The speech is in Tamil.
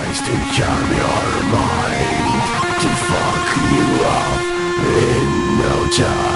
tries to charm your mind, to fuck you up in no time.